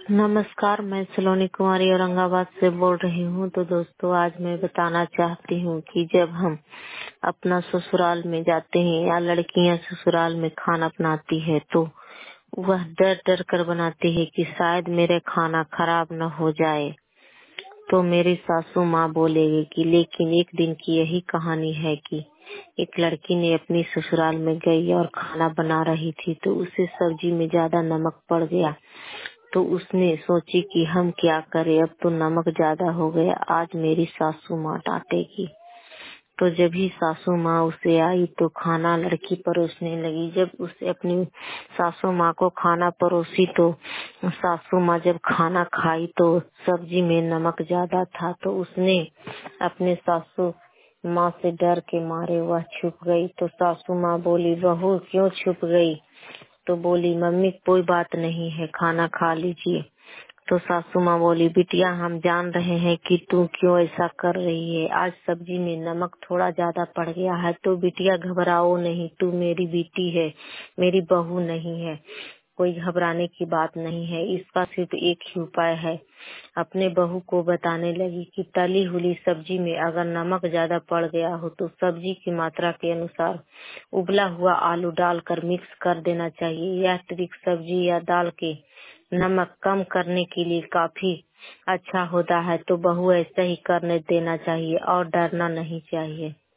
नमस्कार, मैं सलोनी कुमारी औरंगाबाद से बोल रही हूँ। तो दोस्तों, आज मैं बताना चाहती हूँ कि जब हम अपना ससुराल में जाते हैं या लड़कियां ससुराल में खाना बनाती है तो वह डर डर कर बनाती है कि शायद मेरे खाना खराब न हो जाए। तो मेरी सासू माँ बोलेगी कि लेकिन एक दिन की यही कहानी है कि एक लड़की ने अपनी ससुराल में गई और खाना बना रही थी तो उसे सब्जी में ज्यादा नमक पड़ गया। तो उसने सोची कि हम क्या करें, अब तो नमक ज्यादा हो गया, आज मेरी सासू माँ डांटेगी। तो जब ही सासू माँ उसे आई तो खाना लड़की परोसने लगी। जब उसे अपनी सासू माँ को खाना परोसी तो सासू माँ जब खाना खाई तो सब्जी में नमक ज्यादा था। तो उसने अपने सासू माँ से डर के मारे वह छुप गई। तो सासू माँ बोली, बहू क्यों छुप गई? तो बोली, मम्मी कोई बात नहीं है, खाना खा लीजिए। तो सासू माँ बोली, बिटिया हम जान रहे हैं कि तू क्यों ऐसा कर रही है, आज सब्जी में नमक थोड़ा ज्यादा पड़ गया है। तो बिटिया घबराओ नहीं, तू मेरी बेटी है, मेरी बहू नहीं है, कोई घबराने की बात नहीं है। इसका सिर्फ एक ही उपाय है। अपने बहू को बताने लगी कि तली हुई सब्जी में अगर नमक ज्यादा पड़ गया हो तो सब्जी की मात्रा के अनुसार उबला हुआ आलू डालकर मिक्स कर देना चाहिए। यह ट्रिक सब्जी या दाल के नमक कम करने के लिए काफी अच्छा होता है। तो बहू ऐसा ही करने देना चाहिए और डरना नहीं चाहिए।